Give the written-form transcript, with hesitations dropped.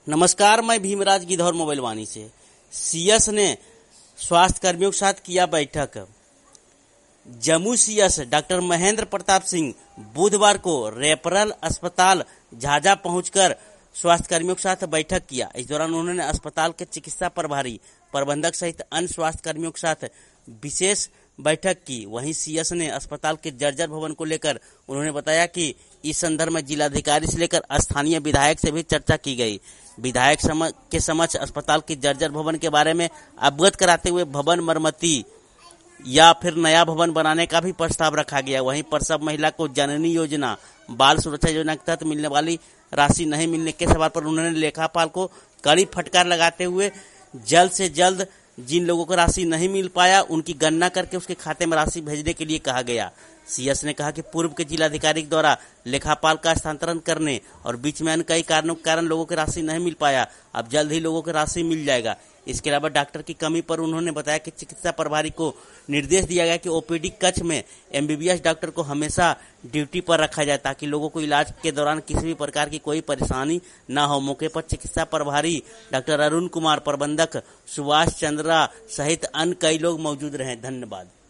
नमस्कार, मैं भीमराज गिद्धौर मोबाइल वाणी से। सीएस ने स्वास्थ्य कर्मियों के साथ किया बैठक। जम्मू सीएस डॉक्टर महेंद्र प्रताप सिंह बुधवार को रेफरल अस्पताल झाझा पहुंचकर स्वास्थ्य कर्मियों के साथ बैठक किया। इस दौरान उन्होंने अस्पताल के चिकित्सा प्रभारी, प्रबंधक सहित अन्य स्वास्थ्य कर्मियों के साथ विशेष बैठक की। वहीं सीएस ने अस्पताल के जर्जर भवन को लेकर उन्होंने बताया कि इस संदर्भ में जिलाधिकारी से लेकर स्थानीय विधायक से भी चर्चा की गई। विधायक के समक्ष अस्पताल के जर्जर भवन के बारे में अवगत कराते हुए भवन मरम्मती या फिर नया भवन बनाने का भी प्रस्ताव रखा गया। वहीं प्रसव महिला को जननी योजना, बाल सुरक्षा योजना के तहत मिलने वाली राशि नहीं मिलने के सवाल पर उन्होंने लेखापाल को कड़ी फटकार लगाते हुए जल्द से जल्द जिन लोगों को राशि नहीं मिल पाया उनकी गणना करके उसके खाते में राशि भेजने के लिए कहा गया। सीएस ने कहा कि पूर्व के जिलाधिकारी के द्वारा लेखापाल का हस्तांतरण करने और बीच में अन्य कई कारणों के कारण लोगों को राशि नहीं मिल पाया, अब जल्द ही लोगों को राशि मिल जाएगा। इसके अलावा डॉक्टर की कमी पर उन्होंने बताया कि चिकित्सा प्रभारी को निर्देश दिया गया कि ओपीडी कक्ष में एमबीबीएस डॉक्टर को हमेशा ड्यूटी पर रखा जाए ताकि लोगों को इलाज के दौरान किसी भी प्रकार की कोई परेशानी न हो। मौके पर चिकित्सा प्रभारी डॉक्टर अरुण कुमार, प्रबंधक सुभाष चंद्रा सहित अन्य कई लोग मौजूद रहे। धन्यवाद।